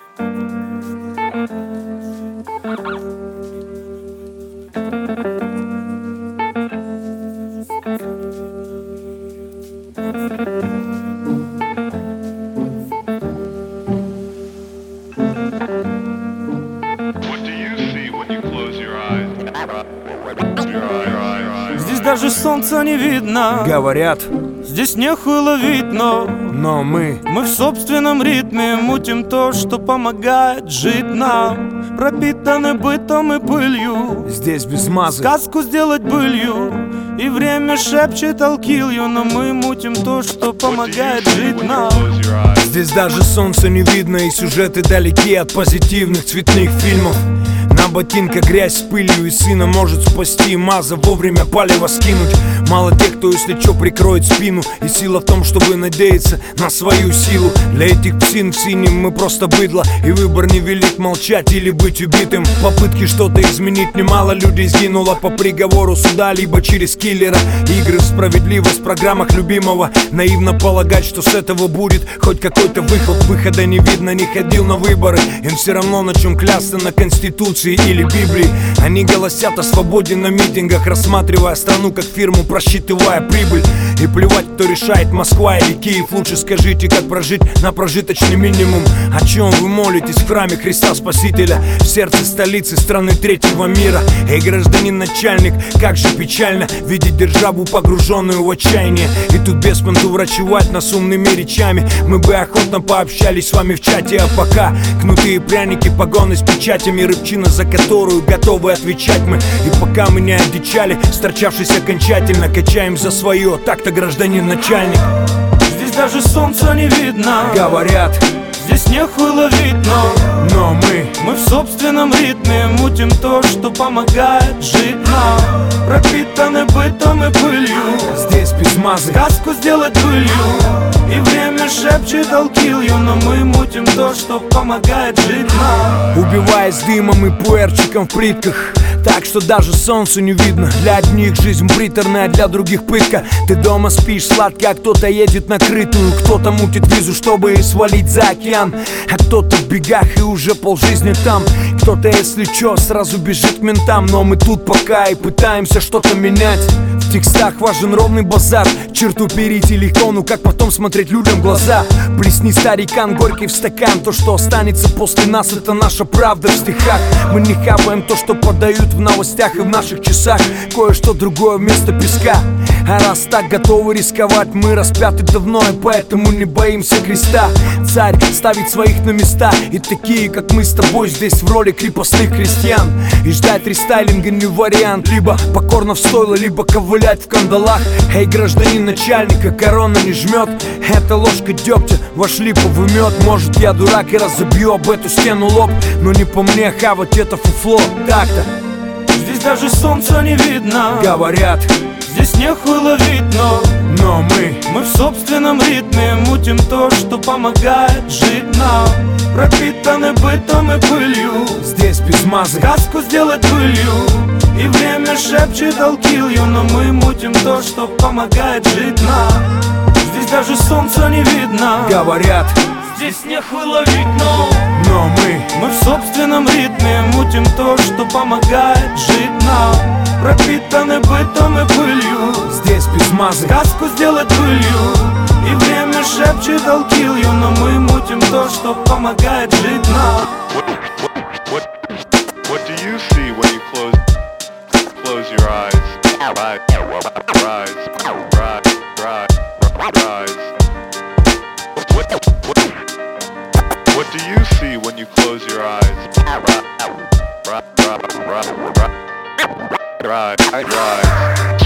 Здесь даже солнца не видно. Говорят, здесь нехуй ловить, но мы в собственном ритме мутим то, что помогает жить нам. Пропитаны бытом и пылью, здесь без мазы. сказку сделать былью. И время шепчет I'll kill you, но мы мутим то, что помогает жить нам. Здесь даже солнца не видно, и сюжеты далеки от позитивных цветных фильмов. На ботинках грязь с пылью, и сына может спасти маза, вовремя палево скинуть. Мало тех, кто если чё прикроет спину. И сила в том, чтобы надеяться на свою силу. Для этих псин в синем мы просто быдло, и выбор невелик, молчать или быть убитым. Попытки что-то изменить, немало людей сгинуло по приговору суда, либо через киллера. Игры в справедливость в программах любимого. Наивно полагать, что с этого будет хоть какой-то выход. Выхода не видно, не ходил на выборы. Им все равно на чем клясться, на Конституции или Библии. Они голосят о свободе на митингах, рассматривая страну как фирму, просчитывая прибыль. И плевать, кто решает, Москва или Киев. Лучше скажите, как прожить на прожиточный минимум. О чем вы молитесь в храме Христа Спасителя, в сердце столицы страны третьего мира? Эй, гражданин начальник, как же печально видеть державу, погруженную в отчаяние. И тут без понту врачевать нас умными речами. Мы бы охотно пообщались с вами в чате, а пока кнуты и пряники, погоны с печатями, рыбчина, за которую готовы отвечать мы. И пока мы не одичали, сторчавшись окончательно, качаем за свое, так-то, гражданин начальник. Здесь даже солнца не видно. Говорят, здесь нехуй ловить, но мы в собственном ритме мутим то, что помогает жить нам. Пропитаны бытом и пылью, здесь без мазы. сказку сделать былью. И время шепчет I'll kill you, но мы мутим то, что помогает жить нам. Убиваясь дымом и пуэрчиком в плитках, так что даже солнцу не видно. Для одних жизнь приторная, для других пытка. Ты дома спишь сладко, а кто-то едет на крытую. Кто-то мутит визу, чтобы свалить за океан, а кто-то в бегах и уже полжизни там. Кто-то, если чё, сразу бежит к ментам. Но мы тут пока и пытаемся что-то менять. В текстах важен ровный базар. Черту перейти легко, ну как потом смотреть людям в глаза? Плесни, старикан, горький в стакан. То, что останется после нас, это наша правда в стихах. Мы не хапаем то, что подают в новостях и в наших часах. Кое-что другое вместо песка. А раз так готовы рисковать, мы распяты давно, и поэтому не боимся креста. Царь ставит своих на места, и такие, как мы с тобой, здесь в роли крепостных крестьян. И ждать рестайлинга не вариант. Либо покорно в стойло, либо ковылять в кандалах. Эй, гражданин начальника, корона не жмет. Это ложка дегтя во шлиповый мед. Может, я дурак и разобью об эту стену лоб, но не по мне хавать это фуфло. Так-то. Здесь даже солнца не видно. Говорят, здесь нехуй ловить, но мы в собственном ритме мутим то, что помогает жить нам. Пропитаны бытом и пылью, здесь без мазы. сказку сделать былью. И время шепчет I'll kill you, но мы мутим то, что помогает жить нам. Здесь даже солнца не видно. Говорят, здесь нехуй ловить, но мы в собственном ритме мутим то, что помогает жить нам. Пропитаны бытом и пылью, здесь без мазы. сказку сделать былью. И время шепчет I'll kill you, но мы мутим то, что помогает жить нам. What do you see when you close your eyes? What do you see when you close your eyes? Rise.